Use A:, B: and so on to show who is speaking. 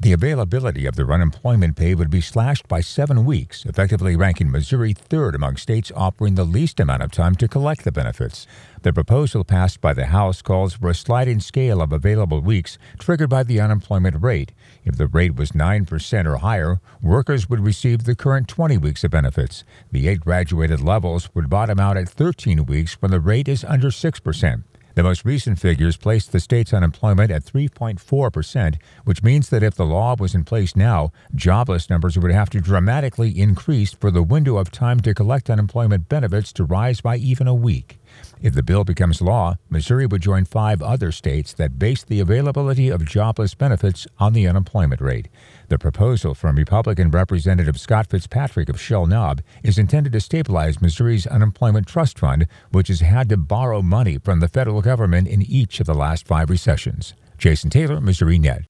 A: The availability of their unemployment pay would be slashed by 7 weeks, effectively ranking Missouri third among states offering the least amount of time to collect the benefits. The proposal passed by the House calls for a sliding scale of available weeks triggered by the unemployment rate. If the rate was 9% or higher, workers would receive the current 20 weeks of benefits. The 8 graduated levels would bottom out at 13 weeks when the rate is under 6%. The most recent figures placed the state's unemployment at 3.4%, which means that if the law was in place now, jobless numbers would have to dramatically increase for the window of time to collect unemployment benefits to rise by even a week. If the bill becomes law, Missouri would join 5 other states that base the availability of jobless benefits on the unemployment rate. The proposal from Republican Representative Scott Fitzpatrick of Shell Knob is intended to stabilize Missouri's unemployment trust fund, which has had to borrow money from the federal government in each of the last 5 recessions. Jason Taylor, Missouri Net.